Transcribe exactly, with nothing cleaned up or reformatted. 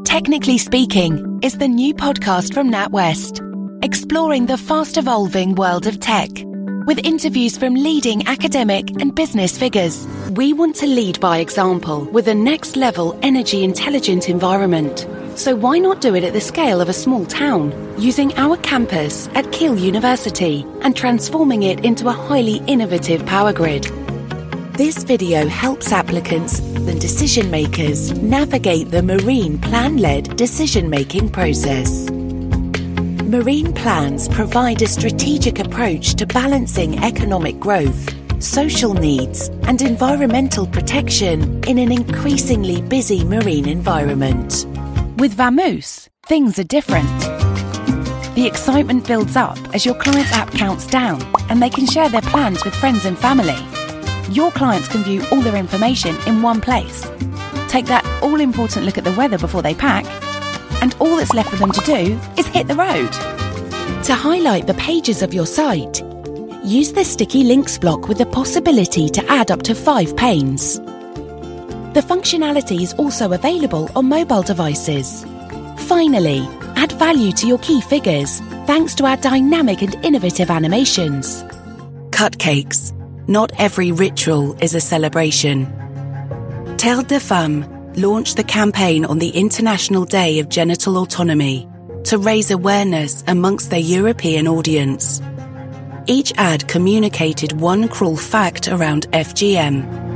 Technically Speaking is the new podcast from NatWest, exploring the fast-evolving world of tech. With interviews from leading academic and business figures, we want to lead by example with a next-level energy intelligent environment. So why not do it at the scale of a small town, using our campus at Keele University and transforming it into a highly innovative power grid? This video helps applicants and decision makers navigate the Marine Plan-led decision-making process. Marine plans provide a strategic approach to balancing economic growth, social needs, and environmental protection in an increasingly busy marine environment. With Vamoose, things are different. The excitement builds up as your client's app counts down and they can share their plans with friends and family. Your clients can view all their information in one place. Take that all-important look at the weather before they pack, and all that's left for them to do is hit the road. To highlight the pages of your site, use the Sticky Links block with the possibility to add up to five panes. The functionality is also available on mobile devices. Finally, add value to your key figures thanks to our dynamic and innovative animations. Cupcakes. Not every ritual is a celebration. Terre de Femmes launched the campaign on the International Day of Genital Autonomy to raise awareness amongst their European audience. Each ad communicated one cruel fact around F G M.